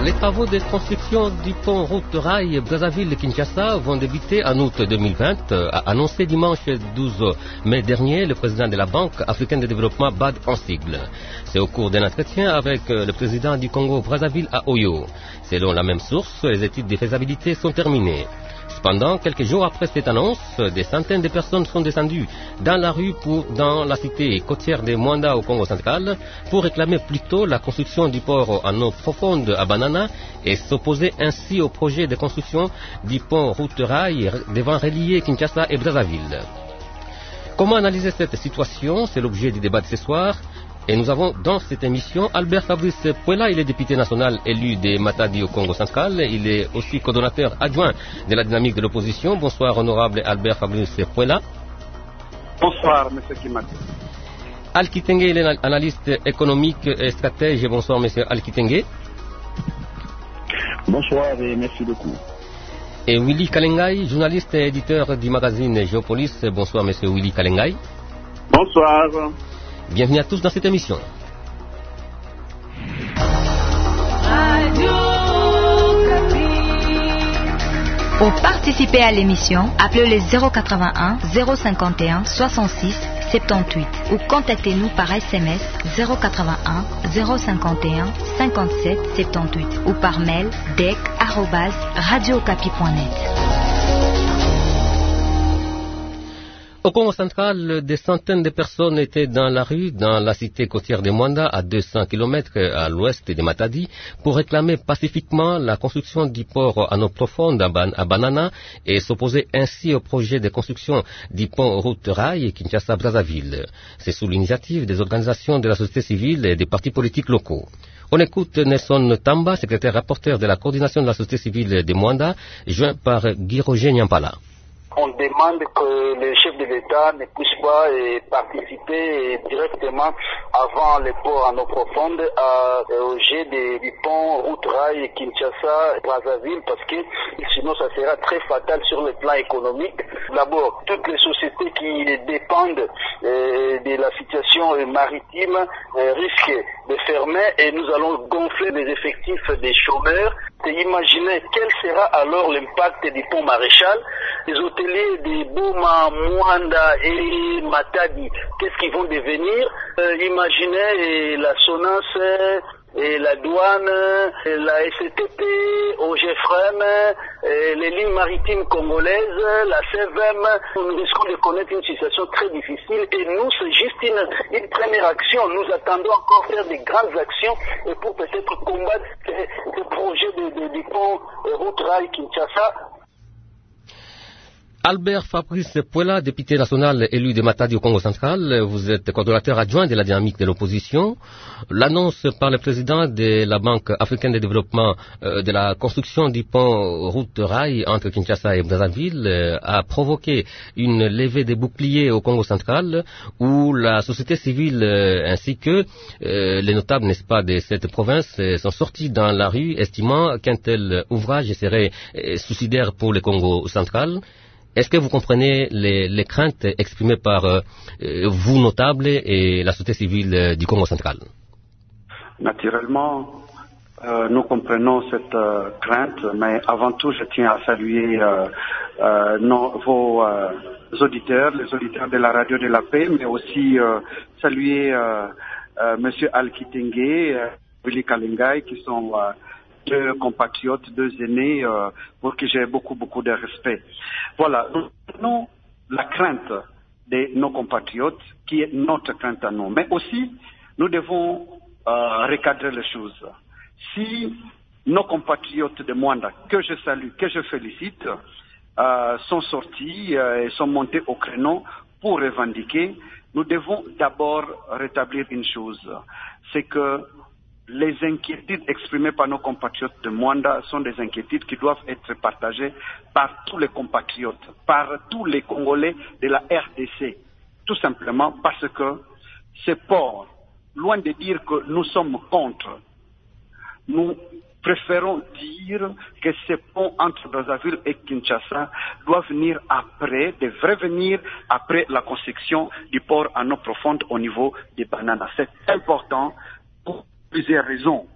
Les travaux de construction du pont route rail Brazzaville-Kinshasa vont débuter en août 2020, a annoncé dimanche 12 mai dernier le président de la Banque africaine de développement BAD en sigle. C'est au cours d'un entretien avec le président du Congo-Brazzaville à Oyo. Selon la même source, les études de faisabilité sont terminées. Cependant, quelques jours après cette annonce, des centaines de personnes sont descendues dans la rue dans la cité côtière de Mwanda au Congo central pour réclamer plutôt la construction du port en eau profonde à Banana et s'opposer ainsi au projet de construction du pont route-rail devant relier Kinshasa et Brazzaville. Comment analyser cette situation? C'est l'objet du débat de ce soir. Et nous avons dans cette émission Albert Fabrice Puela, il est député national élu de Matadi au Congo central. Il est aussi coordonnateur adjoint de la dynamique de l'opposition. Bonsoir, honorable Albert Fabrice Puela. Bonsoir, M. Kimati. Al-Kitenge, il est analyste économique et stratège. Bonsoir, M. Al-Kitenge. Bonsoir et merci beaucoup. Et Willy Kalengai, journaliste et éditeur du magazine Géopolis. Bonsoir, M. Willy Kalengai. Bonsoir. Bienvenue à tous dans cette émission. Pour participer à l'émission, appelez le 081 051 66 78 ou contactez-nous par SMS 081 051 57 78 ou par mail dec@radiocapi.net. Au Congo central, des centaines de personnes étaient dans la rue, dans la cité côtière de Mwanda, à 200 km à l'ouest de Matadi, pour réclamer pacifiquement la construction du port en eau profonde à Banana et s'opposer ainsi au projet de construction du pont route-rail Kinshasa-Brazzaville. C'est sous l'initiative des organisations de la société civile et des partis politiques locaux. On écoute Nelson Tamba, secrétaire rapporteur de la coordination de la société civile de Mwanda, joint par Guy Roger Nyampala. On demande que le chef de l'État ne puisse pas participer directement avant le port en eau profonde au jet du pont route-rail Kinshasa-Brazzaville parce que sinon ça sera très fatal sur le plan économique. D'abord, toutes les sociétés qui dépendent de la situation maritime risquent de fermer et nous allons gonfler les effectifs des chômeurs. Imaginez quel sera alors l'impact du pont Maréchal. Les hôteliers de Boma, Mwanda et Matadi, qu'est-ce qu'ils vont devenir? Imaginez la SONAS, et la douane, la STP, OGFREM, les lignes maritimes congolaises, la CVM. Nous risquons de connaître une situation très difficile et nous, c'est juste une première action. Nous attendons encore faire des grandes actions et pour peut-être combattre ce projet du pont route-rail Kinshasa. Albert Fabrice Puela, député national élu de Matadi au Congo central, vous êtes coordonnateur adjoint de la dynamique de l'opposition. L'annonce par le président de la Banque africaine de développement de la construction du pont route-rail entre Kinshasa et Brazzaville a provoqué une levée des boucliers au Congo central où la société civile ainsi que les notables, n'est-ce pas, de cette province sont sortis dans la rue estimant qu'un tel ouvrage serait suicidaire pour le Congo central. Est-ce que vous comprenez les craintes exprimées par vous, notables, et la société civile du Congo central? Naturellement, nous comprenons cette crainte, mais avant tout, je tiens à saluer vos auditeurs, les auditeurs de la radio de la paix, mais aussi saluer Monsieur Al-Kitenge, Willy Kalengai, qui sont deux compatriotes, deux aînés, pour qui j'ai beaucoup de respect. Voilà, nous avons la crainte de nos compatriotes, qui est notre crainte à nous. Mais aussi, nous devons recadrer les choses. Si nos compatriotes de Mwanda, que je salue, que je félicite, sont sortis et sont montés au créneau pour revendiquer, nous devons d'abord rétablir une chose, c'est que les inquiétudes exprimées par nos compatriotes de Mwanda sont des inquiétudes qui doivent être partagées par tous les compatriotes, par tous les Congolais de la RDC. Tout simplement parce que ces ports, loin de dire que nous sommes contre, nous préférons dire que ces ponts entre Brazzaville et Kinshasa doivent venir après, devraient venir après la construction du port en eau profonde au niveau des Bananas. C'est important pour plusieurs raisons.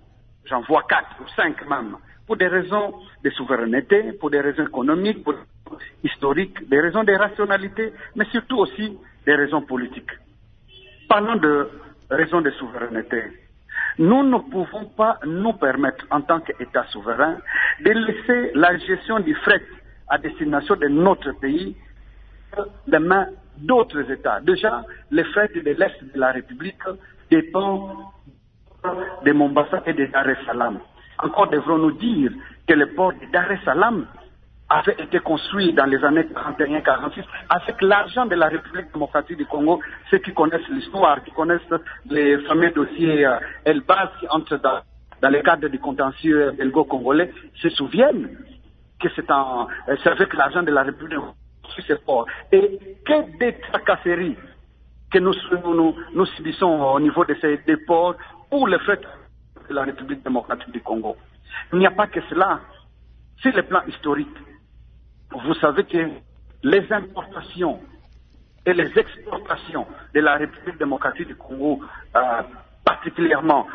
j'en vois 4 ou 5 même, pour des raisons de souveraineté, pour des raisons économiques, pour des raisons historiques, des raisons de rationalité, mais surtout aussi des raisons politiques. Parlons de raisons de souveraineté. Nous ne pouvons pas nous permettre, en tant qu'État souverain, de laisser la gestion du fret à destination de notre pays des mains d'autres États. Déjà, le fret de l'Est de la République dépend de Mombasa et de Dar es Salaam. Encore devrons-nous dire que le port de Dar es Salaam avait été construit dans les années 41-46 avec l'argent de la République démocratique du Congo. Ceux qui connaissent l'histoire, qui connaissent les fameux dossiers Elbaz qui entrent dans le cadre du contentieux belgo-congolais se souviennent que c'est avec l'argent de la République démocratique ce port. Et que des tracasseries que nous subissons au niveau de ces ports pour le fait de la République démocratique du Congo. Il n'y a pas que cela. Sur le plan historique, vous savez que les importations et les exportations de la République démocratique du Congo, particulièrement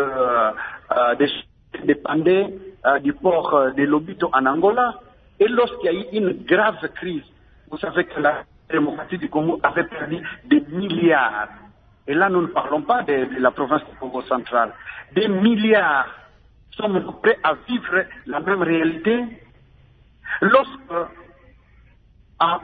dépendaient du port de Lobito en Angola. Et lorsqu'il y a eu une grave crise, vous savez que la démocratie du Congo avait perdu des milliards. Et là, nous ne parlons pas de la province du Congo central. Des milliards. Sommes-nous prêts à vivre la même réalité? Lorsque, en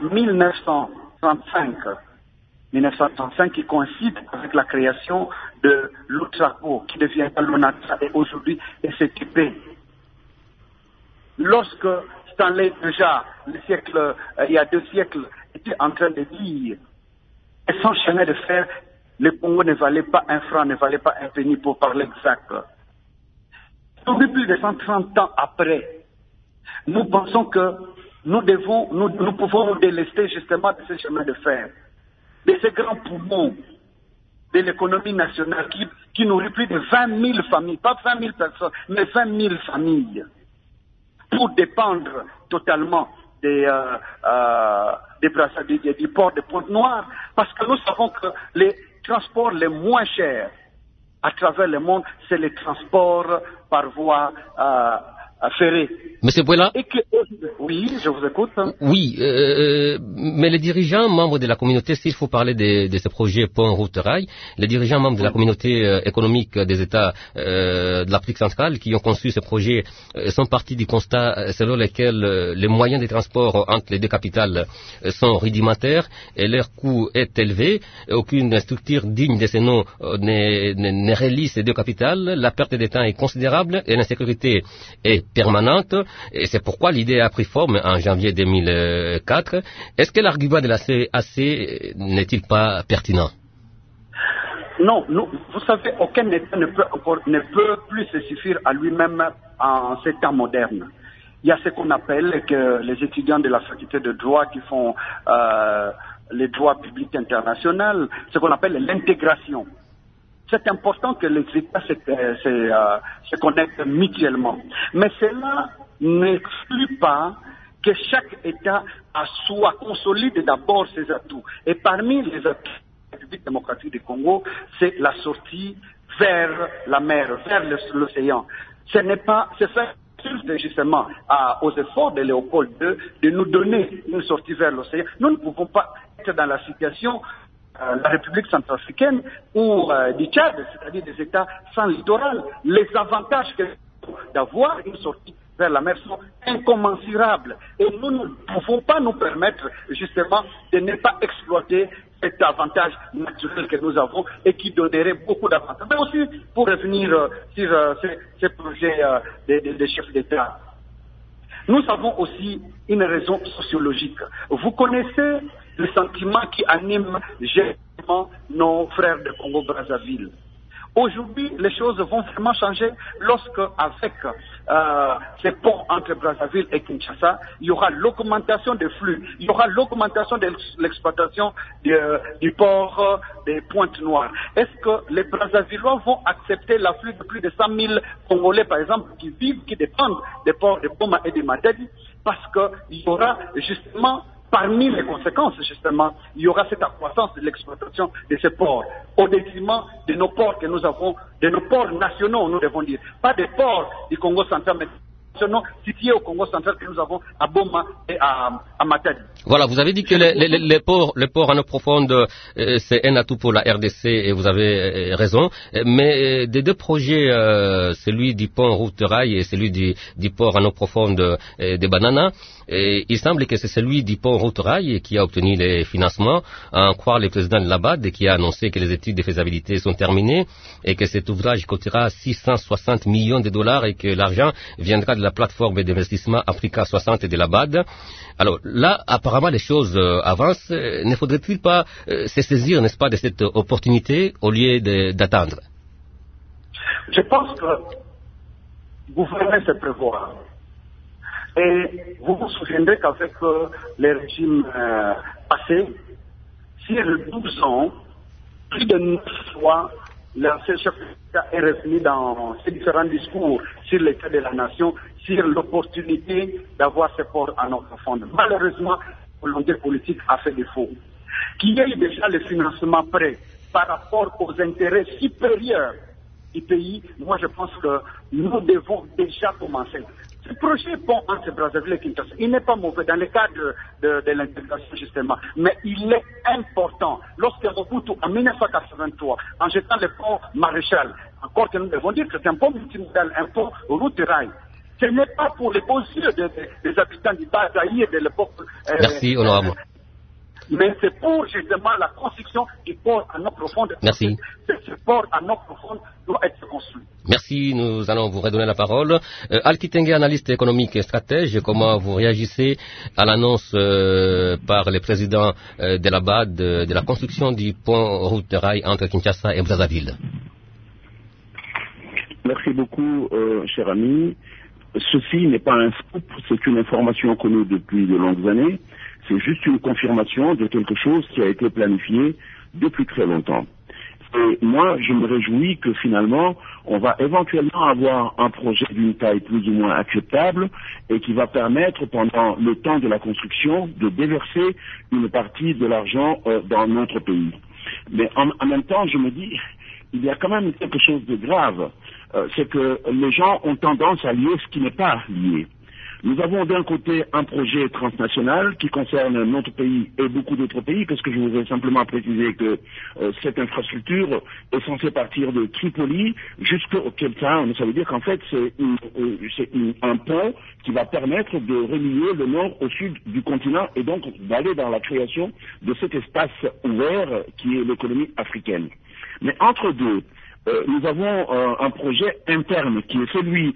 1935, qui coïncide avec la création de l'Outraco, qui devient l'ONATRA et aujourd'hui STP, lorsque Stanley, déjà, il y a 2 siècles, était en train de dire, et sans chemin de fer, le Congo ne valait pas un franc, ne valait pas un penny pour parler exact. Aujourd'hui, plus de 130 ans après, nous pensons que nous pouvons nous délester justement de ce chemin de fer, de ces grands poumons de l'économie nationale qui nourrit plus de 20 000 familles, pas 20 000 personnes, mais 20 000 familles, pour dépendre totalement du port de Pointe-Noire, parce que nous savons que les transports les moins chers à travers le monde, c'est les transports par voie ferrée. Monsieur Bouela? Oui, je vous écoute. Oui, mais les dirigeants membres de la communauté, s'il faut parler de ce projet pont-route-rail, les dirigeants membres de la communauté économique des États de l'Afrique centrale qui ont conçu ce projet sont partis du constat selon lequel les moyens de transport entre les deux capitales sont rudimentaires et leur coût est élevé. Aucune structure digne de ce nom ne relie ces deux capitales. La perte de temps est considérable et l'insécurité est permanente. Et c'est pourquoi l'idée a pris forme en janvier 2004. Est-ce que l'argument de la CAC n'est-il pas pertinent? Non, vous savez, aucun État ne peut plus se suffire à lui-même en ces temps modernes. Il y a ce qu'on appelle que les étudiants de la faculté de droit qui font les droits publics internationaux, ce qu'on appelle l'intégration. C'est important que les États se connectent mutuellement. Mais cela n'exclut pas que chaque État soit consolide d'abord ses atouts. Et parmi les atouts de la République démocratique du Congo, c'est la sortie vers la mer, vers l'océan. C'est faire justement aux efforts de Léopold II de nous donner une sortie vers l'océan. Nous ne pouvons pas être dans la situation la République centrafricaine ou du Tchad, c'est-à-dire des États sans littoral. Les avantages d'avoir une sortie vers la mer sont incommensurables. Et nous ne pouvons pas nous permettre justement de ne pas exploiter cet avantage naturel que nous avons et qui donnerait beaucoup d'avantages. Mais aussi, pour revenir sur ces projets des chefs d'État, nous avons aussi une raison sociologique. Vous connaissez le sentiment qui anime généralement nos frères de Congo-Brazzaville. Aujourd'hui, les choses vont vraiment changer lorsque, avec ces ponts entre Brazzaville et Kinshasa, il y aura l'augmentation des flux, il y aura l'augmentation de l'exploitation du port des Pointes-Noires. Est-ce que les Brazzavillois vont accepter l'afflux de plus de 100 000 Congolais, par exemple, qui dépendent des ports de Boma et de Matadi, parce qu'il y aura justement parmi les conséquences, justement, il y aura cette croissance de l'exploitation de ces ports, au détriment de nos ports que nous avons, de nos ports nationaux, nous devons dire. Pas des ports du Congo central, mais situés au Congo central que nous avons à Boma et à Matadi. Voilà, vous avez dit que les ports en eau profonde, c'est un atout pour la RDC, et vous avez raison. Mais des deux projets, celui du pont route-rail et celui du port en eau profonde de Banana, il semble que c'est celui du pont route-rail qui a obtenu les financements, à en croire le président de l'ABAD, qui a annoncé que les études de faisabilité sont terminées et que cet ouvrage coûtera 660 millions de dollars et que l'argent viendra de la plateforme d'investissement Africa 60 de l'ABAD. Alors là, apparemment, les choses avancent. Ne faudrait-il pas se saisir, n'est-ce pas, de cette opportunité au lieu d'attendre? Je pense que gouverner, c'est prévoir. Et vous vous souviendrez qu'avec les régimes passés, sur 12 ans, plus de 9 fois, l'ancien chef d'État est revenu dans ses différents discours sur l'état de la nation, sur l'opportunité d'avoir ce port en eau profonde. Malheureusement, la volonté politique a fait défaut. Qu'il y ait déjà le financement prêt par rapport aux intérêts supérieurs du pays, moi je pense que nous devons déjà commencer. Ce projet pont entre Brazzaville et Kinshasa, il n'est pas mauvais dans le cadre de l'intégration justement, mais il est important. Lorsque Mobutu, en 1983, en jetant le pont Maréchal, encore que nous devons dire que c'est un pont multimodal, un pont route-rail, ce n'est pas pour les beaux yeux des habitants du Bas-Zaïre de l'époque. Merci, honorable. Mais c'est pour justement la construction du port en eau profonde. Merci. Ce port en eau profonde doit être construit. Merci, nous allons vous redonner la parole. Alkitenge, analyste économique et stratège, comment vous réagissez à l'annonce par le président de l'ABAD de la construction du pont route-rail entre Kinshasa et Brazzaville? Merci beaucoup, cher ami. Ceci n'est pas un scoop, c'est une information connue depuis de longues années. C'est juste une confirmation de quelque chose qui a été planifié depuis très longtemps. Et moi, je me réjouis que finalement, on va éventuellement avoir un projet d'une taille plus ou moins acceptable et qui va permettre, pendant le temps de la construction, de déverser une partie de l'argent dans notre pays. Mais en même temps, je me dis, il y a quand même quelque chose de grave. C'est que les gens ont tendance à lier ce qui n'est pas lié. Nous avons d'un côté un projet transnational qui concerne notre pays et beaucoup d'autres pays, parce que je voudrais simplement préciser que cette infrastructure est censée partir de Tripoli jusqu'au Cape Town. Ça veut dire qu'en fait c'est un pont qui va permettre de relier le nord au sud du continent et donc d'aller dans la création de cet espace ouvert qui est l'économie africaine. Mais entre deux, nous avons un projet interne qui est celui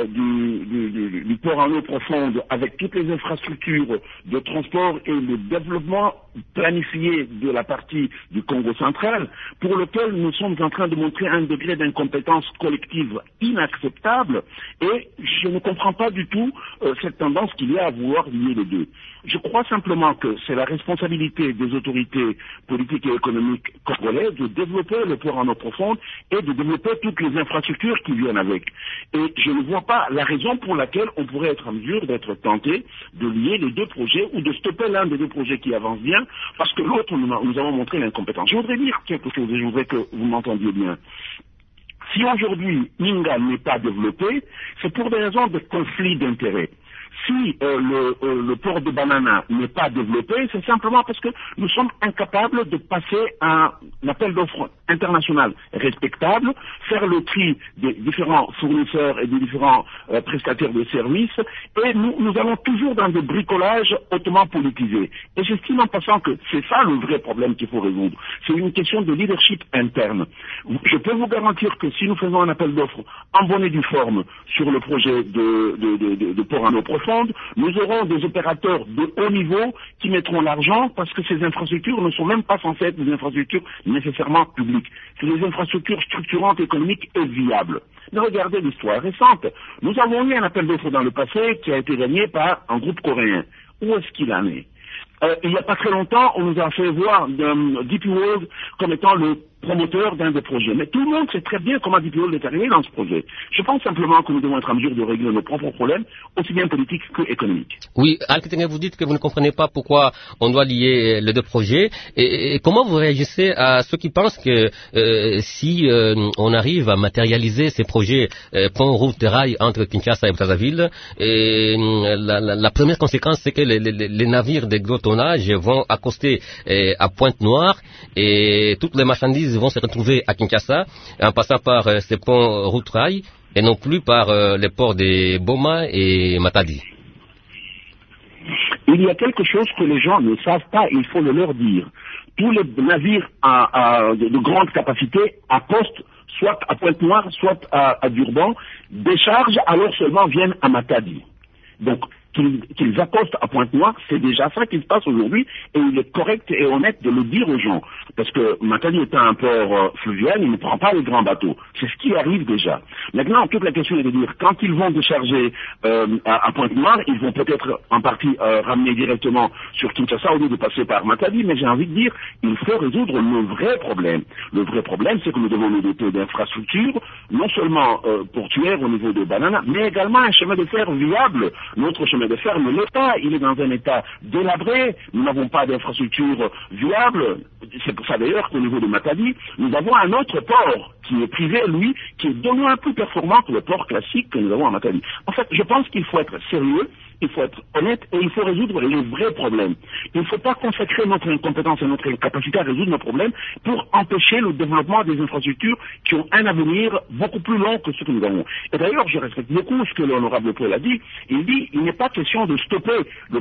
du port en eau profonde avec toutes les infrastructures de transport et le développement planifié de la partie du Congo central, pour lequel nous sommes en train de montrer un degré d'incompétence collective inacceptable, et je ne comprends pas du tout cette tendance qu'il y a à vouloir lier les deux. Je crois simplement que c'est la responsabilité des autorités politiques et économiques congolaises de développer le port en eau profonde et de développer toutes les infrastructures qui viennent avec. Et je ne vois pas la raison pour laquelle on pourrait être en mesure d'être tenté de lier les deux projets ou de stopper l'un des deux projets qui avance bien parce que l'autre, nous avons montré l'incompétence. Je voudrais dire quelque chose et je voudrais que vous m'entendiez bien. Si aujourd'hui Ninga n'est pas développé, c'est pour des raisons de conflit d'intérêts. Si le port de Banana n'est pas développé, c'est simplement parce que nous sommes incapables de passer un appel d'offres international respectable, faire le tri des différents fournisseurs et des différents prestataires de services, et nous allons toujours dans des bricolages hautement politisés. Et j'estime en passant que c'est ça le vrai problème qu'il faut résoudre. C'est une question de leadership interne. Je peux vous garantir que si nous faisons un appel d'offres en bonne et due forme sur le projet de port en eau profonde, nous aurons des opérateurs de haut niveau qui mettront l'argent parce que ces infrastructures ne sont même pas censées être des infrastructures nécessairement publiques. C'est des infrastructures structurantes, économiques et viables. Mais regardez l'histoire récente. Nous avons eu un appel d'offres dans le passé qui a été gagné par un groupe coréen. Où est-ce qu'il en est? Il n'y a pas très longtemps, on nous a fait voir DP World comme étant le promoteur d'un des projets. Mais tout le monde sait très bien comment DP est arrivé dans ce projet. Je pense simplement que nous devons être en mesure de régler nos propres problèmes, aussi bien politiques que économiques. Oui, Al-Kitenge, vous dites que vous ne comprenez pas pourquoi on doit lier les deux projets. Et comment vous réagissez à ceux qui pensent que si on arrive à matérialiser ces projets pont, route et rail entre Kinshasa et Brazzaville, la première conséquence, c'est que les navires de gros tonnage vont accoster à Pointe-Noire et toutes les marchandises vont se retrouver à Kinshasa en passant par ces ponts route-rail et non plus par les ports de Boma et Matadi. Il y a quelque chose que les gens ne savent pas, il faut le leur dire. Tous les navires de grande capacité accostent soit à Pointe-Noire, soit à Durban, déchargent alors seulement viennent à Matadi. Donc, qu'ils accostent à Pointe-Noire, c'est déjà ça qui se passe aujourd'hui, et il est correct et honnête de le dire aux gens. Parce que Matadi est un port fluvial, il ne prend pas les grands bateaux. C'est ce qui arrive déjà. Maintenant, toute la question est de dire, quand ils vont décharger à Pointe-Noire, ils vont peut-être en partie ramener directement sur Kinshasa au lieu de passer par Matadi, mais j'ai envie de dire, il faut résoudre le vrai problème. Le vrai problème, c'est que nous devons nous doter d'infrastructures, non seulement portuaires au niveau de Banana, mais également un chemin de fer viable. Notre chemin de fer, l'État, il est dans un état délabré, nous n'avons pas d'infrastructure viable, c'est pour ça d'ailleurs qu'au niveau de Matadi, nous avons un autre port qui est privé, lui, qui est de loin plus performant que le port classique que nous avons à Matadi. En fait, je pense qu'il faut être sérieux, il faut être honnête et il faut résoudre les vrais problèmes. Il ne faut pas consacrer notre incompétence et notre incapacité à résoudre nos problèmes pour empêcher le développement des infrastructures qui ont un avenir beaucoup plus long que ce que nous avons. Et d'ailleurs, je respecte beaucoup ce que l'honorable Paul a dit. Il dit, il n'est pas question de stopper le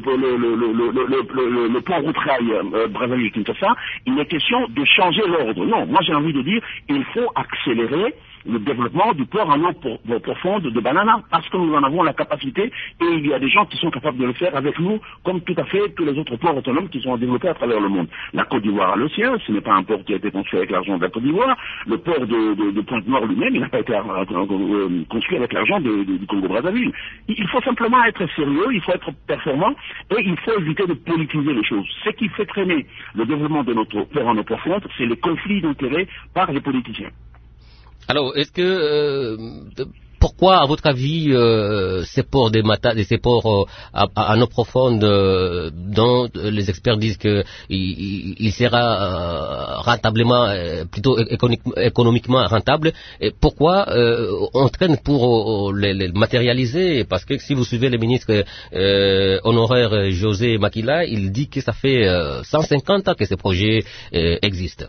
pont route-rail Brazzaville-Kinshasa, il est question de changer l'ordre. Non, moi j'ai envie de dire, il faut accélérer le développement du port en eau profonde de Banana, parce que nous en avons la capacité, et il y a des gens qui sont capables de le faire avec nous, comme tout à fait tous les autres ports autonomes qui sont développés à travers le monde. La Côte d'Ivoire a le sien, ce n'est pas un port qui a été construit avec l'argent de la Côte d'Ivoire, le port de Pointe-Noire lui-même, il n'a pas été construit avec l'argent du Congo-Brazzaville. Il faut simplement être sérieux, il faut être performant, et il faut éviter de politiser les choses. Ce qui fait traîner le développement de notre port en eau profonde, c'est les conflits d'intérêts par les politiciens. Alors, est-ce que pourquoi, à votre avis, ces ports des Matadi et ces ports à eau profonde, dont les experts disent que il sera rentablement, plutôt économiquement rentable, et pourquoi on traîne pour les matérialiser? Parce que si vous suivez le ministre honoraire José Makila, il dit que ça fait 150 ans que ces projets existent.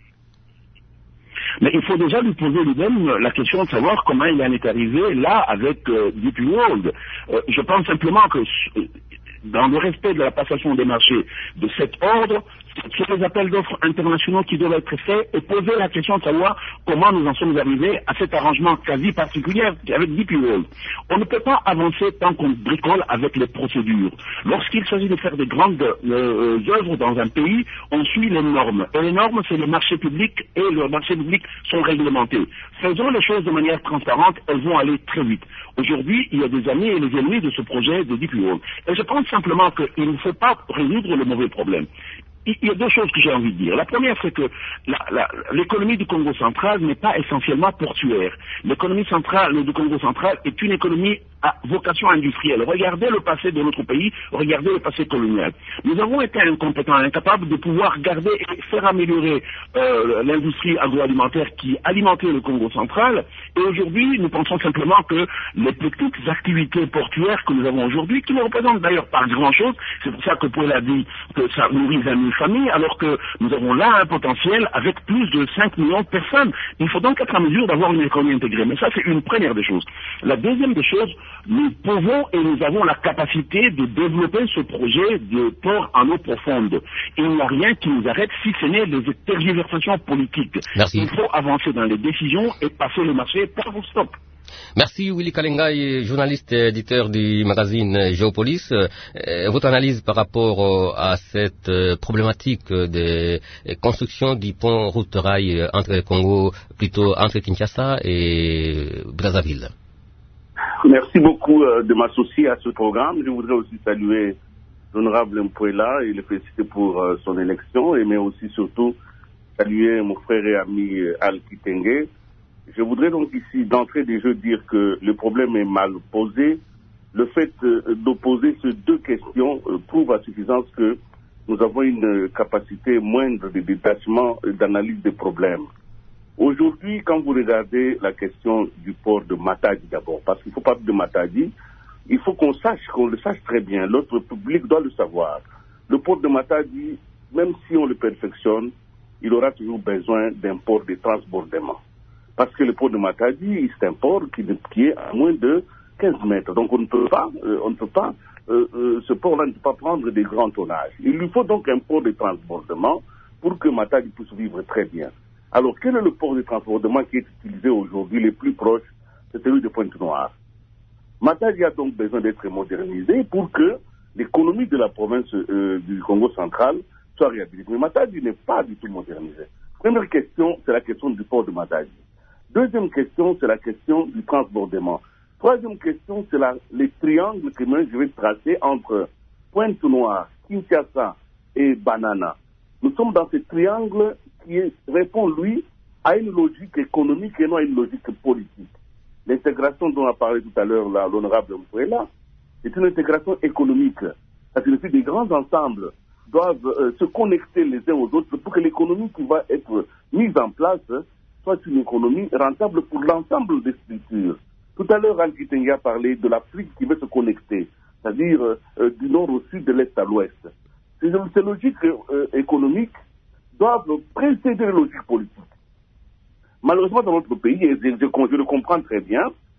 Mais il faut déjà lui poser lui-même la question de savoir comment il en est arrivé là avec DP World. Je pense simplement que dans le respect de la passation des marchés de cet ordre, c'est les appels d'offres internationaux qui doivent être faits et poser la question de savoir comment nous en sommes arrivés à cet arrangement quasi particulier avec DP World. On ne peut pas avancer tant qu'on bricole avec les procédures. Lorsqu'il s'agit de faire des grandes œuvres dans un pays, on suit les normes. Et les normes, c'est le marché public, et les marchés publics sont réglementés. Faisons les choses de manière transparente, elles vont aller très vite. Aujourd'hui, il y a des amis et les ennemis de ce projet de DP World. Et je pense simplement qu'il ne faut pas résoudre le mauvais problème. Il y a deux choses que j'ai envie de dire. La première, c'est que l'économie du Congo central n'est pas essentiellement portuaire. L'économie centrale du Congo central est une économie à vocation industrielle. Regardez le passé de notre pays, regardez le passé colonial. Nous avons été incompétents, incapables de pouvoir garder et faire améliorer l'industrie agroalimentaire qui alimentait le Congo central. Et aujourd'hui, nous pensons simplement que les petites activités portuaires que nous avons aujourd'hui, qui ne représentent d'ailleurs pas grand-chose, c'est pour ça que Paul a dit que ça nourrit 20 000 familles, alors que nous avons là un potentiel avec plus de 5 millions de personnes. Il faut donc être en mesure d'avoir une économie intégrée. Mais ça, c'est une première des choses. La deuxième des choses, nous pouvons et nous avons la capacité de développer ce projet de port en eau profonde. Il n'y a rien qui nous arrête si ce n'est les tergiversations politiques. Merci. Il faut avancer dans les décisions et passer le marché par stop. Merci Willy Kalengai, journaliste et éditeur du magazine Géopolis. Votre analyse par rapport à cette problématique de construction du pont route-rail entre le Congo, plutôt entre Kinshasa et Brazzaville. Merci beaucoup de m'associer à ce programme. Je voudrais aussi saluer l'honorable Mpuela et le féliciter pour son élection, mais aussi surtout saluer mon frère et ami Al-Kitenge. Je voudrais donc ici, d'entrée des jeux, dire que le problème est mal posé. Le fait d'opposer ces deux questions prouve à suffisance que nous avons une capacité moindre de détachement et d'analyse des problèmes. Aujourd'hui, quand vous regardez la question du port de Matadi d'abord, parce qu'il faut parler de Matadi, il faut qu'on le sache très bien, l'autre public doit le savoir. Le port de Matadi, même si on le perfectionne, il aura toujours besoin d'un port de transbordement. Parce que le port de Matadi, c'est un port qui est à moins de 15 mètres. Donc on ne peut pas, ce port-là ne peut pas prendre des grands tonnages. Il lui faut donc un port de transbordement pour que Matadi puisse vivre très bien. Alors quel est le port de transbordement qui est utilisé aujourd'hui, le plus proche? C'est celui de Pointe-Noire. Matadi a donc besoin d'être modernisé pour que l'économie de la province du Congo central soit réhabilitée. Mais Matadi n'est pas du tout modernisé. Première question, c'est la question du port de Matadi. Deuxième question, c'est la question du transbordement. Troisième question, c'est les triangles que je vais tracer entre Pointe-Noire, Kinshasa et Banana. Nous sommes dans ce triangle qui répond, lui, à une logique économique et non à une logique politique. L'intégration dont a parlé tout à l'heure l'honorable Mouela, c'est une intégration économique. Ça signifie que des grands ensembles doivent se connecter les uns aux autres pour que l'économie qui va être mise en place soit une économie rentable pour l'ensemble des structures. Tout à l'heure, Al-Kitenge a parlé de l'Afrique qui veut se connecter, c'est-à-dire du nord au sud, de l'est à l'ouest. Ces logiques économiques doivent précéder les logiques politiques. Malheureusement, dans notre pays, et je le comprends très bien,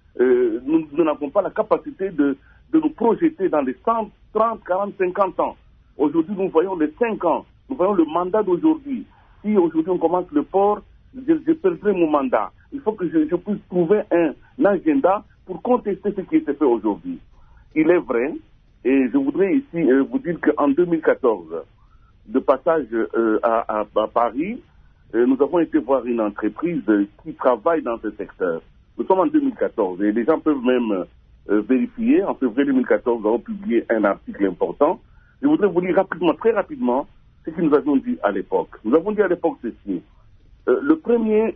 nous n'avons pas la capacité de nous projeter dans les 100, 30, 40, 50 ans. Aujourd'hui, nous voyons les 5 ans, nous voyons le mandat d'aujourd'hui. Si aujourd'hui on commence le port, je perdrai mon mandat. Il faut que je puisse trouver un agenda pour contester ce qui s'est fait aujourd'hui. Il est vrai, et je voudrais ici vous dire qu'en 2014, de passage à Paris, nous avons été voir une entreprise qui travaille dans ce secteur. Nous sommes en 2014 et les gens peuvent même vérifier. En février 2014, nous avons publié un article important. Je voudrais vous lire rapidement, très rapidement, ce que nous avions dit à l'époque. Nous avons dit à l'époque ceci. Le premier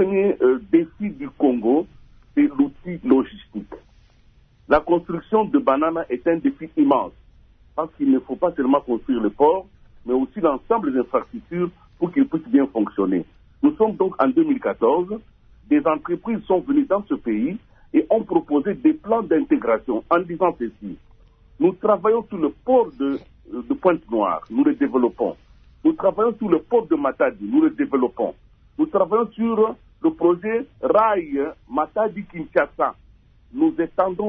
défi du Congo, c'est l'outil logistique. La construction de Banana est un défi immense, parce qu'il ne faut pas seulement construire le port, mais aussi l'ensemble des infrastructures pour qu'il puisse bien fonctionner. Nous sommes donc en 2014, des entreprises sont venues dans ce pays et ont proposé des plans d'intégration en disant ceci. Nous travaillons sur le port de Pointe-Noire, nous le développons. Nous travaillons sur le port de Matadi, nous le développons. Nous travaillons sur le projet Rail Matadi-Kinshasa. Nous étendons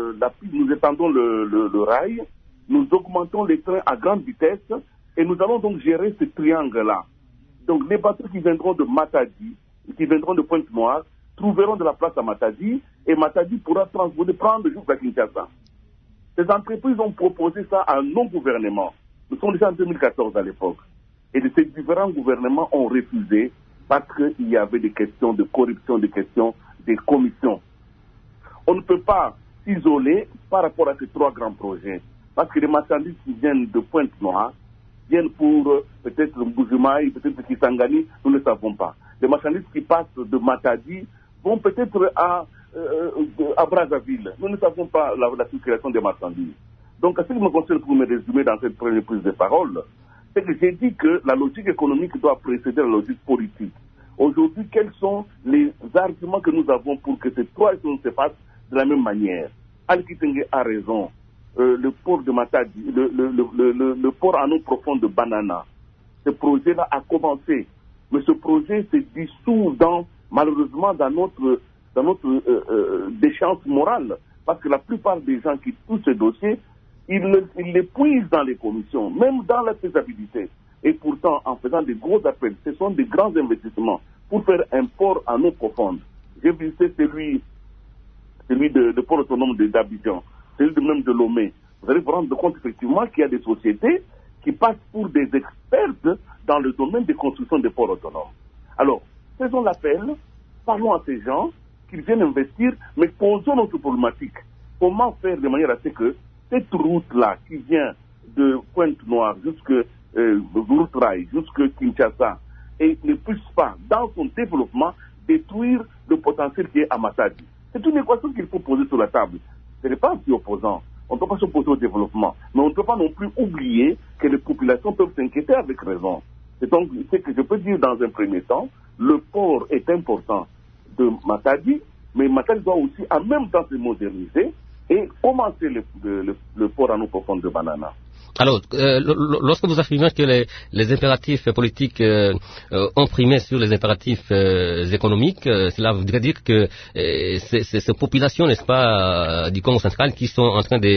le rail, nous augmentons les trains à grande vitesse et nous allons donc gérer ce triangle-là. Donc les bateaux qui viendront de Matadi, qui viendront de Pointe-Noire, trouveront de la place à Matadi et Matadi pourra transborder, prendre jusqu'à Kinshasa. Ces entreprises ont proposé ça à un non-gouvernement. Nous sommes déjà en 2014 à l'époque. Et ces différents gouvernements ont refusé parce qu'il y avait des questions de corruption, des questions des commissions. On ne peut pas s'isoler par rapport à ces trois grands projets. Parce que les marchandises qui viennent de Pointe-Noire viennent pour peut-être le Mbujimaï, peut-être Kisangani, nous ne le savons pas. Les marchandises qui passent de Matadi vont peut-être à Brazzaville. Nous ne savons pas la circulation des marchandises. Donc, à ce qui me concerne pour me résumer dans cette première prise de parole, c'est que j'ai dit que la logique économique doit précéder la logique politique. Aujourd'hui, quels sont les arguments que nous avons pour que ces trois choses se fassent de la même manière? Al-Kitenge a raison. Le port de Matadi, le port en eau profonde de Banana, ce projet-là a commencé. Mais ce projet s'est dissous malheureusement dans notre déchéance morale. Parce que la plupart des gens qui touchent ce dossier, ils les puisent dans les commissions, même dans la faisabilité. Et pourtant, en faisant des gros appels, ce sont des grands investissements pour faire un port en eau profonde. J'ai visité celui de port autonome d'Abidjan, celui même de Lomé. Vous allez vous rendre compte effectivement qu'il y a des sociétés qui passent pour des expertes dans le domaine des constructions de ports autonomes. Alors, faisons l'appel, parlons à ces gens qu'ils viennent investir, mais posons notre problématique. Comment faire de manière à ce que cette route-là qui vient de Pointe-Noire jusqu'à Route-Rail, jusqu'à Kinshasa, et ne puisse pas, dans son développement, détruire le potentiel qui est à Matadi. C'est une équation qu'il faut poser sur la table. Ce n'est pas anti-opposant. On ne peut pas s'opposer au développement. Mais on ne peut pas non plus oublier que les populations peuvent s'inquiéter avec raison. C'est donc ce que je peux dire dans un premier temps. Le port est important de Matadi, mais Matadi doit aussi en même temps se moderniser et commencer le port en eau profonde de Banana. Alors, lorsque vous affirmez que les impératifs politiques ont primé sur les impératifs économiques, cela voudrait dire que ces populations, n'est-ce pas, du Congo central, qui sont en train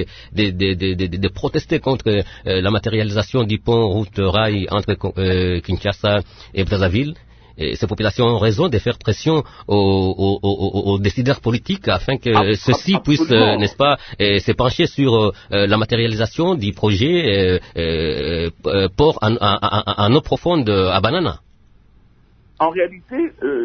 de protester contre la matérialisation du pont route-rail entre Kinshasa et Brazzaville, et ces populations ont raison de faire pression aux décideurs politiques afin que ceux-ci puissent, n'est-ce pas, se pencher sur la matérialisation du projet port en eau profonde à Banana. En réalité,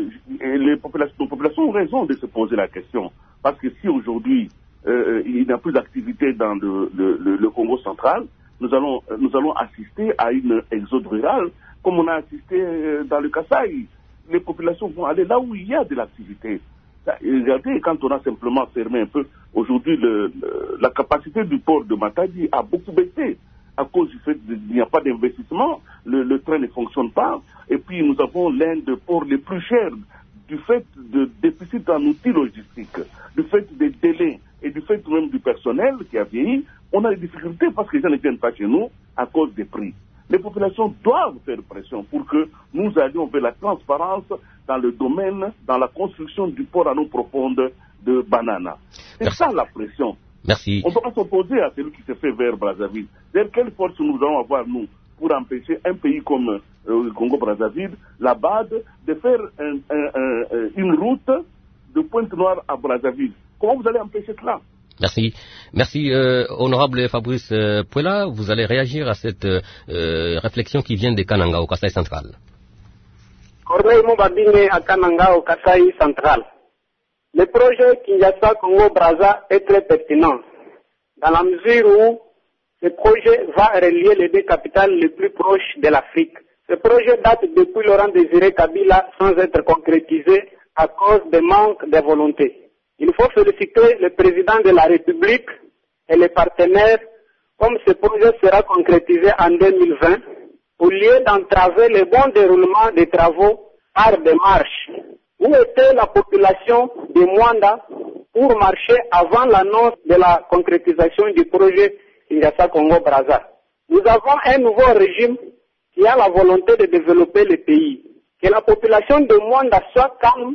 nos populations ont raison de se poser la question. Parce que si aujourd'hui, il n'y a plus d'activité dans le Congo central, nous allons assister à une exode rurale, comme on a assisté dans le Kasaï. Les populations vont aller là où il y a de l'activité. Regardez, quand on a simplement fermé un peu, aujourd'hui, la capacité du port de Matadi a beaucoup baissé à cause du fait qu'il n'y a pas d'investissement, le train ne fonctionne pas, et puis nous avons l'un des ports les plus chers du fait de déficit en outils logistiques, du fait des délais et du fait même du personnel qui a vieilli. On a des difficultés parce que les gens ne viennent pas chez nous à cause des prix. Les populations doivent faire pression pour que nous allions vers la transparence dans le domaine, dans la construction du port en eau profonde de Banana. C'est ça la pression. Merci. On ne peut pas s'opposer à celui qui se fait vers Brazzaville. C'est-à-dire, quelle force nous allons avoir, nous, pour empêcher un pays comme le Congo-Brazzaville, la BAD, de faire une route de Pointe-Noire à Brazzaville. Comment vous allez empêcher cela? Merci. Merci, honorable Fabrice Puela. Vous allez réagir à cette réflexion qui vient de Kananga, au Kasaï central. Corneille Moubabine à Kananga, au Kasaï central. Le projet Kinshasa Congo-Brazza est très pertinent, dans la mesure où ce projet va relier les deux capitales les plus proches de l'Afrique. Ce projet date depuis Laurent Désiré Kabila sans être concrétisé à cause de manque de volonté. Il faut féliciter le président de la République et les partenaires, comme ce projet sera concrétisé en 2020, au lieu d'entraver le bon déroulement des travaux par démarche. Où était la population de Mwanda pour marcher avant l'annonce de la concrétisation du projet Kinshasa Congo-Brazza? Nous avons un nouveau régime qui a la volonté de développer le pays. Que la population de Mwanda soit calme,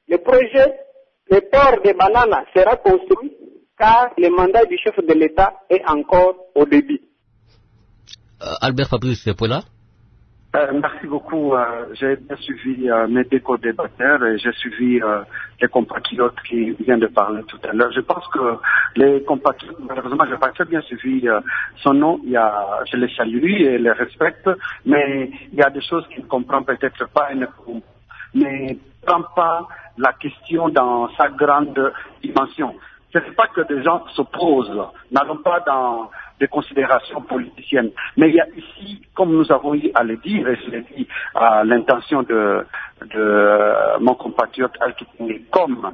le port de Banana sera construit car le mandat du chef de l'État est encore au début. Albert Fabrice Puela. Merci beaucoup. J'ai bien suivi mes deux co-débatteurs et j'ai suivi les compatriotes qui viennent de parler tout à l'heure. Je pense que les compatriotes, malheureusement, je n'ai pas très bien suivi son nom. Je les salue et les respecte, mais il y a des choses qu'il ne comprend peut-être pas et ne prend pas la question dans sa grande dimension. Ce n'est pas que des gens s'opposent, n'allons pas dans des considérations politiciennes. Mais il y a ici, comme nous avons eu à le dire, et je l'ai dit à l'intention de mon compatriote Alkitingi, comme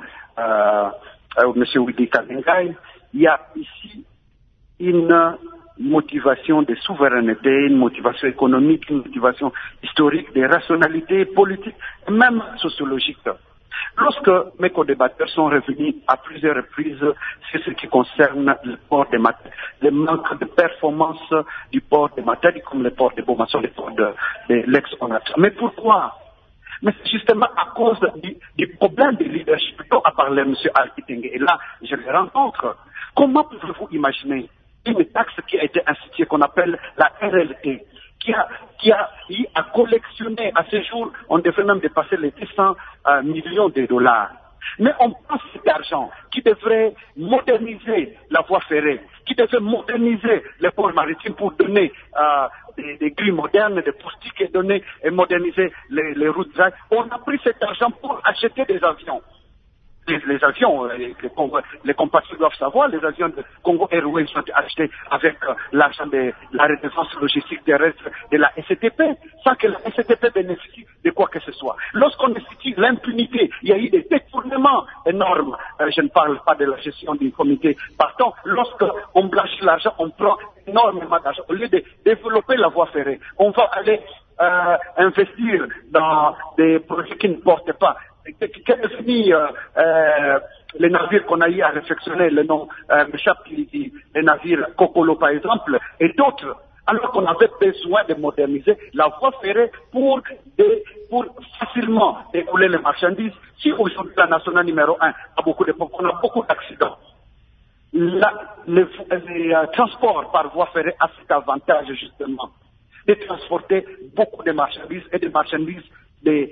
M. Widi Kalengai, il y a ici une motivation de souveraineté, une motivation économique, une motivation historique, de rationalité politique, et même sociologique. Lorsque mes co-débatteurs sont revenus à plusieurs reprises sur ce qui concerne le port de Matadi, le manque de performance du port de Matadi, comme le port de Bomasson, le port de l'ex-Onatra. Mais pourquoi? Mais c'est justement à cause du problème de leadership dont a parlé M. Alkitingi. Et là, je le rencontre. Comment pouvez-vous imaginer une taxe qui a été instituée, qu'on appelle la RLT, qui a eu à collectionner à ce jour, on devrait même dépasser les 200 millions de dollars. Mais on prend cet argent qui devrait moderniser la voie ferrée, qui devrait moderniser les ports maritimes pour donner des grilles modernes, des poustiques et moderniser les routes. On a pris cet argent pour acheter des avions. les avions, les compatriotes doivent savoir, les avions de Congo Airways sont achetés avec l'argent de la redevance logistique terrestre de la STP, sans que la STP bénéficie de quoi que ce soit. Lorsqu'on étudie l'impunité, il y a eu des détournements énormes. Je ne parle pas de la gestion du comité. Partons, lorsqu'on blanchit l'argent, on prend énormément d'argent. Au lieu de développer la voie ferrée, on va aller investir dans des projets qui ne portent pas. Quel est fini les navires qu'on a eu à réflexionner, le nom m'échappe, les navires Kokolo par exemple, et d'autres, alors qu'on avait besoin de moderniser la voie ferrée pour facilement écouler les marchandises. Si aujourd'hui la nationale numéro 1 a beaucoup on a beaucoup d'accidents, les transports par voie ferrée a cet avantage justement de transporter beaucoup de marchandises et des marchandises des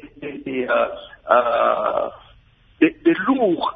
lourds,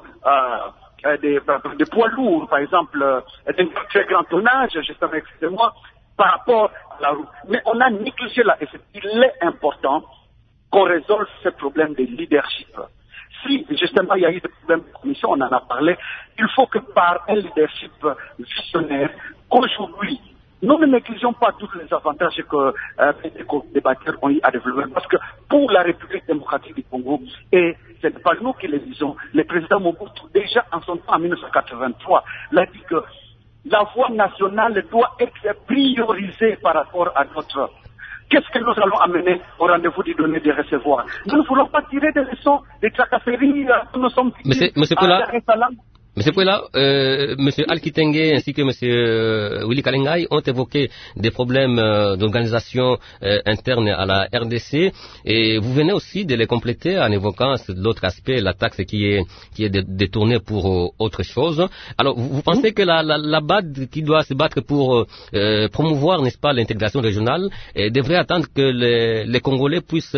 des poids lourds, par exemple, d'un très grand tonnage, justement, excusez-moi, par rapport à la route. Mais on a négligé la STP. Il est important qu'on résolve ce problème de leadership. Si, justement, il y a eu des problèmes de commission, on en a parlé, il faut que par un leadership visionnaire, qu'aujourd'hui, nous ne négligeons pas tous les avantages que les débatteurs ont eu à développer, parce que pour la République démocratique du Congo, et ce n'est pas nous qui le disons, le président Mobutu, déjà en son temps, en 1983, l'a dit que la voie nationale doit être priorisée par rapport à d'autres. Qu'est-ce que nous allons amener au rendez-vous du donner des recevoir? Nous ne voulons pas tirer des leçons des tracasseries que nous sommes Monsieur Pouela, Monsieur Alkitenge ainsi que Monsieur Willy Kalengai ont évoqué des problèmes d'organisation interne à la RDC et vous venez aussi de les compléter en évoquant l'autre aspect, la taxe qui est détournée pour autre chose. Alors, vous pensez que la BAD qui doit se battre pour promouvoir, n'est-ce pas, l'intégration régionale devrait attendre que les Congolais puissent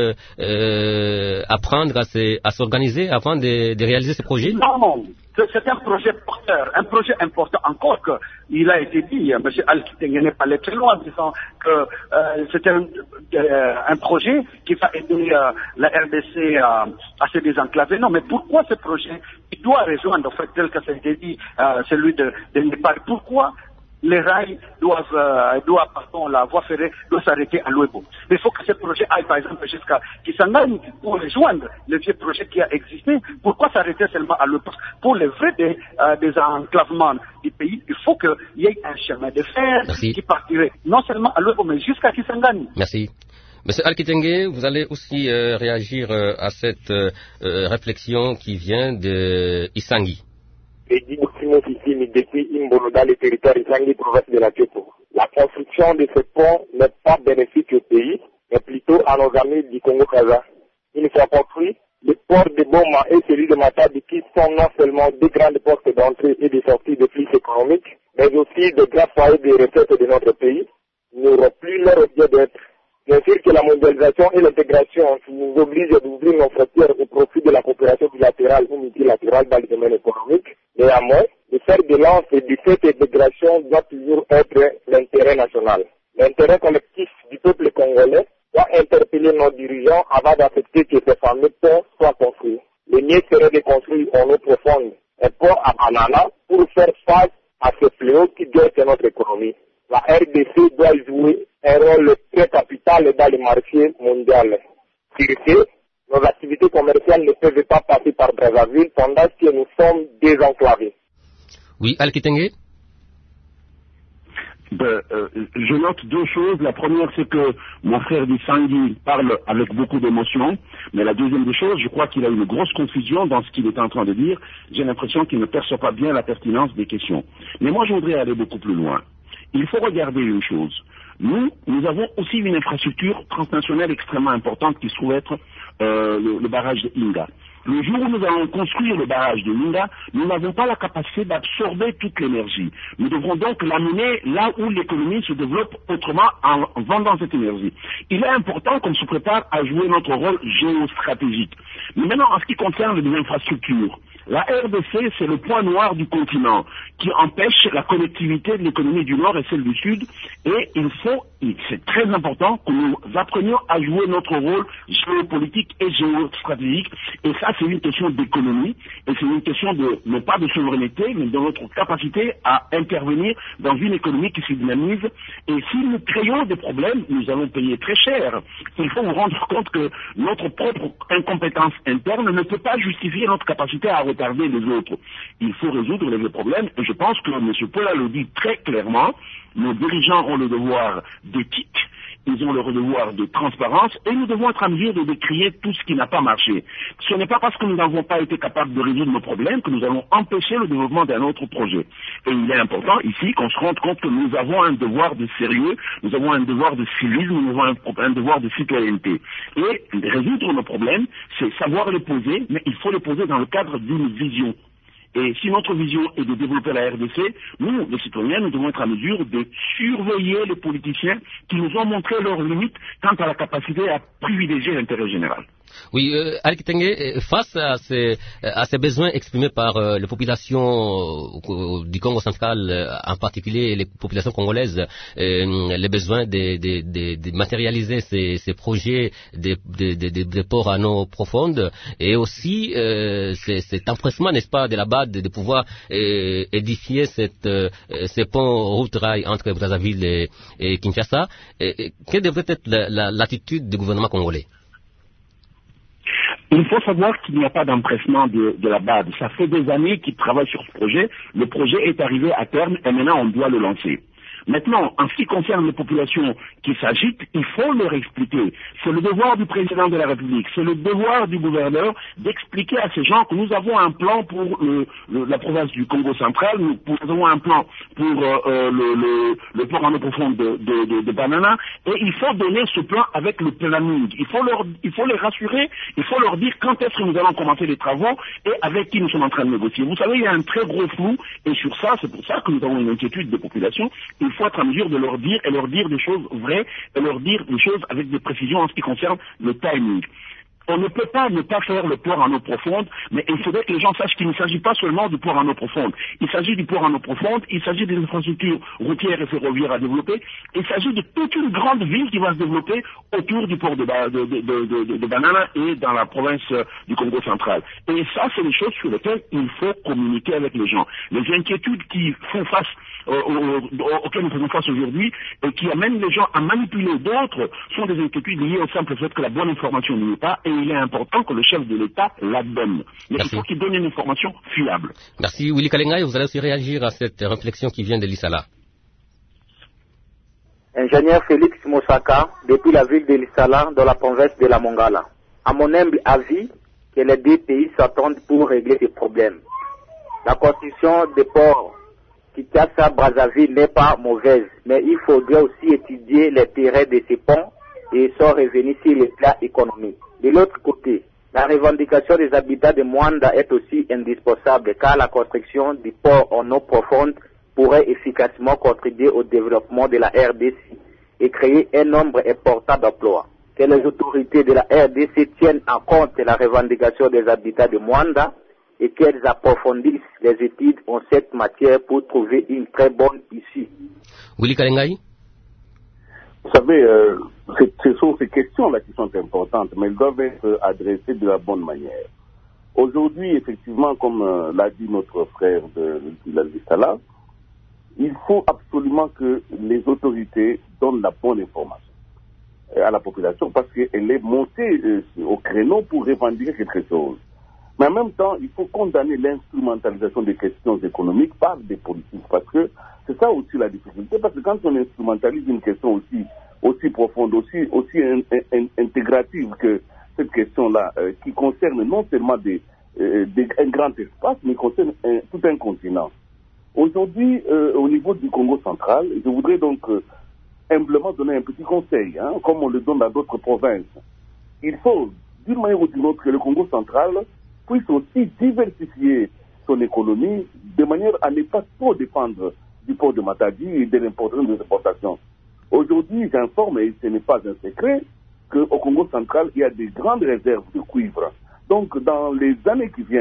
apprendre à s'organiser avant de réaliser ce projet? Non. C'est un projet porteur, un projet important. Encore qu'il a été dit, M. Alkitenge n'est pas allé très loin, disant que c'est un projet qui va aider la RDC à se désenclaver. Non, mais pourquoi ce projet, il doit rejoindre, en fait, tel que ça a été dit, celui de Népal. Pourquoi les rails la voie ferrée doit s'arrêter à Luebo. Il faut que ce projet aille, par exemple, jusqu'à Kisangani pour rejoindre le vieux projet qui a existé. Pourquoi s'arrêter seulement à Luebo? Pour les vrais désenclavements du pays, il faut qu'il y ait un chemin de fer qui partirait non seulement à Luebo, mais jusqu'à Kisangani. Merci. Monsieur Alkitenge, vous allez aussi réagir à cette réflexion qui vient de Isangi. Depuis Imbono dans le territoire Isangi, province de la Tchèpo. La construction de ce pont n'est pas bénéfique au pays, mais plutôt à nos amis du Congo-Kaza. Une fois construit, le port de Boma et celui de Matadi, qui sont non seulement deux grandes portes d'entrée et de sortie de flux économiques, mais aussi de grands foyers de recettes de notre pays, n'auront plus leur objet d'être. Bien sûr que la mondialisation et l'intégration nous obligent d'ouvrir nos frontières au profit de la coopération bilatérale ou multilatérale dans le domaine économique. Néanmoins, le fer de lance de cette intégration doit toujours être l'intérêt national. L'intérêt collectif du peuple congolais doit interpeller nos dirigeants avant d'accepter que ces fameux ponts soient construits. Le mieux serait de construire en eau profonde un port à Banana pour faire face à ce fléau qui guette notre économie. La RDC doit jouer un rôle très capital dans le marché mondial. Sur ce, nos activités commerciales ne peuvent pas passer par Brazzaville pendant que nous sommes désenclavés. Oui, Alkitenge? Je note deux choses. La première, c'est que mon frère Dissangui parle avec beaucoup d'émotion. Mais la deuxième des choses, je crois qu'il a une grosse confusion dans ce qu'il est en train de dire. J'ai l'impression qu'il ne perçoit pas bien la pertinence des questions. Mais moi, je voudrais aller beaucoup plus loin. Il faut regarder une chose. Nous avons aussi une infrastructure transnationale extrêmement importante qui se trouve être le barrage de Inga. Le jour où nous allons construire le barrage de Inga, nous n'avons pas la capacité d'absorber toute l'énergie. Nous devrons donc l'amener là où l'économie se développe autrement en vendant cette énergie. Il est important qu'on se prépare à jouer notre rôle géostratégique. Mais maintenant, en ce qui concerne les infrastructures, La RDC, c'est le point noir du continent qui empêche la connectivité de l'économie du Nord et celle du Sud. Et c'est très important que nous apprenions à jouer notre rôle géopolitique et géostratégique. Et ça, c'est une question d'économie. Et c'est une question non pas de souveraineté, mais de notre capacité à intervenir dans une économie qui se dynamise. Et si nous créons des problèmes, nous allons payer très cher. Il faut vous rendre compte que notre propre incompétence interne ne peut pas justifier notre capacité à retarder les autres. Il faut résoudre les problèmes. Et je pense que M. Paula le dit très clairement. Nos dirigeants ont le devoir d'éthique, ils ont le devoir de transparence, et nous devons être en mesure de décrier tout ce qui n'a pas marché. Ce n'est pas parce que nous n'avons pas été capables de résoudre nos problèmes que nous allons empêcher le développement d'un autre projet. Et il est important ici qu'on se rende compte que nous avons un devoir de sérieux, nous avons un devoir de civisme, nous avons un devoir de citoyenneté. Et résoudre nos problèmes, c'est savoir les poser, mais il faut les poser dans le cadre d'une vision. Et si notre vision est de développer la RDC, nous, les citoyens, nous devons être en mesure de surveiller les politiciens qui nous ont montré leurs limites quant à la capacité à privilégier l'intérêt général. Oui, Alkitenge, face à ces besoins exprimés par les populations du Congo central, en particulier les populations congolaises, les besoins de matérialiser ces projets des ports à eau profonde, et aussi cet empressement, n'est-ce pas, de la BAD de pouvoir édifier ces ponts route-rail entre Brazzaville et Kinshasa. Quelle devrait être l'attitude du gouvernement congolais? Il faut savoir qu'il n'y a pas d'empressement de la BAD. Ça fait des années qu'ils travaillent sur ce projet. Le projet est arrivé à terme et maintenant on doit le lancer. Maintenant, en ce qui concerne les populations qui s'agitent, il faut leur expliquer. C'est le devoir du président de la République, c'est le devoir du gouverneur d'expliquer à ces gens que nous avons un plan pour la province du Congo central, nous avons un plan pour le port en eau profonde de Banana, et il faut donner ce plan avec le planning. Il faut les rassurer, il faut leur dire quand est-ce que nous allons commencer les travaux et avec qui nous sommes en train de négocier. Vous savez, il y a un très gros flou, et sur ça, c'est pour ça que nous avons une inquiétude des populations. Il faut être en mesure de leur dire des choses vraies et leur dire des choses avec des précisions en ce qui concerne le timing. On ne peut pas ne pas faire le port en eau profonde, mais il faudrait que les gens sachent qu'il ne s'agit pas seulement du port en eau profonde. Il s'agit du port en eau profonde, il s'agit des infrastructures routières et ferroviaires à développer, il s'agit de toute une grande ville qui va se développer autour du port de Banana et dans la province du Congo central. Et ça, c'est des choses sur lesquelles il faut communiquer avec les gens. Les inquiétudes qui font face auxquelles nous faisons face aujourd'hui et qui amènent les gens à manipuler d'autres sont des inquiétudes liées au simple fait que la bonne information n'y est pas, et il est important que le chef de l'État la donne. Mais il faut qu'il donne une information fiable. Merci. Willy Kalengai, vous allez aussi réagir à cette réflexion qui vient de Lissala. Ingénieur Félix Moussaka, depuis la ville de Lissala, dans la province de la Mongala. À mon humble avis, que les deux pays s'attendent pour régler ces problèmes. La construction des ports Kinshasa-Brazzaville n'est pas mauvaise, mais il faudrait aussi étudier les terrains de ces ponts et sans revenir sur les plans économiques. De l'autre côté, la revendication des habitats de Mwanda est aussi indispensable car la construction du port en eau profonde pourrait efficacement contribuer au développement de la RDC et créer un nombre important d'emplois. Que les autorités de la RDC tiennent en compte la revendication des habitats de Mwanda et qu'elles approfondissent les études en cette matière pour trouver une très bonne issue. Willy Kalengai? Vous savez, ce sont ces questions-là qui sont importantes, mais elles doivent être adressées de la bonne manière. Aujourd'hui, effectivement, comme l'a dit notre frère de Lissala, il faut absolument que les autorités donnent la bonne information à la population parce qu'elle est montée au créneau pour revendiquer quelque chose. Mais en même temps, il faut condamner l'instrumentalisation des questions économiques par des politiques, parce que c'est ça aussi la difficulté, parce que quand on instrumentalise une question aussi profonde, aussi intégrative que cette question-là, qui concerne non seulement un grand espace, mais concerne tout un continent. Aujourd'hui, au niveau du Congo central, je voudrais donc humblement donner un petit conseil, comme on le donne à d'autres provinces. Il faut, d'une manière ou d'une autre, que le Congo central puisse aussi diversifier son économie de manière à ne pas trop dépendre du port de Matadi et de l'importation des importations. Aujourd'hui, j'informe, et ce n'est pas un secret, qu'au Congo central, il y a des grandes réserves de cuivre. Donc, dans les années qui viennent,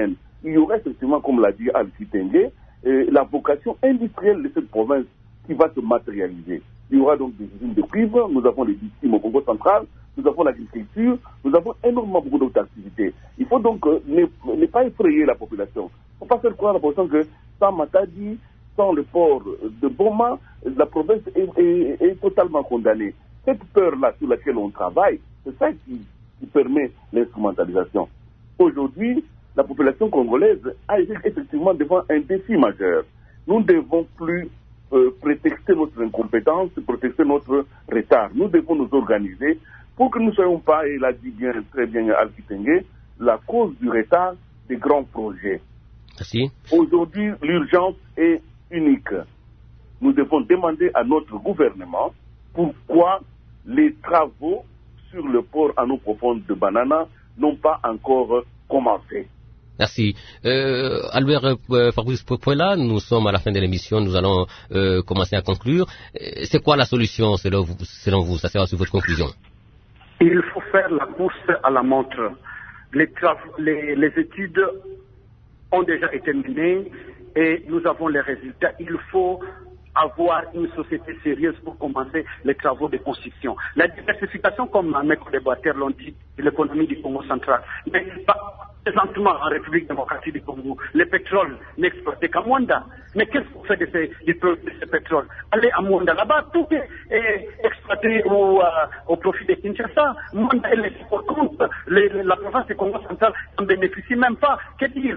il y aurait effectivement, comme l'a dit Al-Kitenge, la vocation industrielle de cette province qui va se matérialiser. Il y aura donc des usines de cuivre, nous avons les victimes au Congo central, nous avons l'agriculture, nous avons énormément beaucoup d'autres activités. Il faut donc ne pas effrayer la population. Il ne faut pas faire croire à la population que sans Matadi, sans le port de Boma, la province est totalement condamnée. Cette peur-là sur laquelle on travaille, c'est ça qui permet l'instrumentalisation. Aujourd'hui, la population congolaise a été effectivement devant un défi majeur. Nous ne devons plus prétexter notre incompétence, prétexter notre retard. Nous devons nous organiser pour que nous ne soyons pas, et l'a dit très bien Al-Kitenge, la cause du retard des grands projets. Merci. Aujourd'hui, l'urgence est unique. Nous devons demander à notre gouvernement pourquoi les travaux sur le port en eau profonde de Banana n'ont pas encore commencé. Merci. Albert Fabrice Popola, nous sommes à la fin de l'émission, nous allons commencer à conclure. C'est quoi la solution selon vous? Ça sera sur votre conclusion. Il faut faire la course à la montre. Les études ont déjà été menées et nous avons les résultats. Il faut avoir une société sérieuse pour commencer les travaux de construction. La diversification, comme mes collaborateurs l'ont dit, de l'économie du Congo central. Mais présentement, en République démocratique du Congo, le pétrole n'est exploité qu'à Mwanda. Mais qu'est-ce qu'on fait de ce pétrole? Allez à Mwanda, là-bas, tout est exploité au profit de Kinshasa. Mwanda est laissé pour compte. La province du Congo central n'en bénéficie même pas. Que dire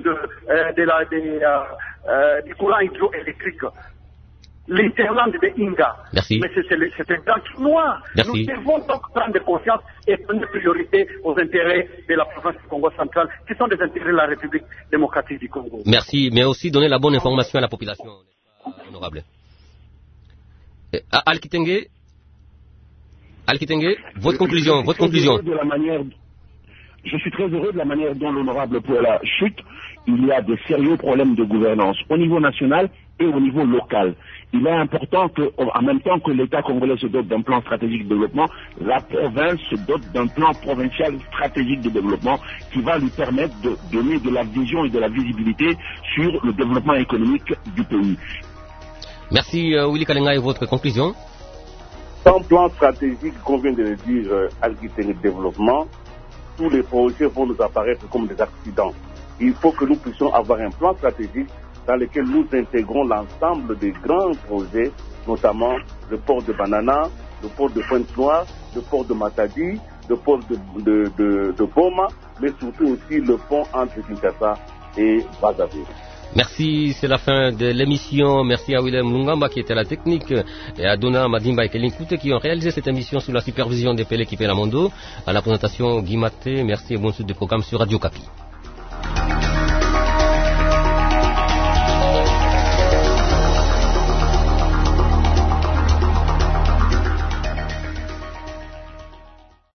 du courant hydroélectrique? L'interland de Inga. Merci. Mais c'est un grand trou noir. Merci. Nous devons donc prendre conscience et donner priorité aux intérêts de la province du Congo central, qui sont des intérêts de la République démocratique du Congo. Merci, mais aussi donner la bonne information à la population, honorable. Al-Kitenge, votre conclusion. Je suis très heureux de la manière dont l'honorable Poela chute. Il y a de sérieux problèmes de gouvernance au niveau national et au niveau local. Il est important qu'en même temps que l'État congolais se dote d'un plan stratégique de développement, la province se dote d'un plan provincial stratégique de développement qui va lui permettre de donner de la vision et de la visibilité sur le développement économique du pays. Merci Willy Kalenga, et votre conclusion? Sans plan stratégique, comme vient de le dire Al-Kitenge développement, tous les projets vont nous apparaître comme des accidents. Il faut que nous puissions avoir un plan stratégique dans lequel nous intégrons l'ensemble des grands projets, notamment le port de Banana, le port de Pointe-Noire, le port de Matadi, le port de Boma, mais surtout aussi le pont entre Kinshasa et Brazzaville. Merci, c'est la fin de l'émission. Merci à Willem Lungamba qui était à la technique et à Donna Madimba et Kelin Koute qui ont réalisé cette émission sous la supervision de Pelé Kipelamondo. À la présentation, Guy Maté. Merci et bonne suite de programme sur Radio Kapi.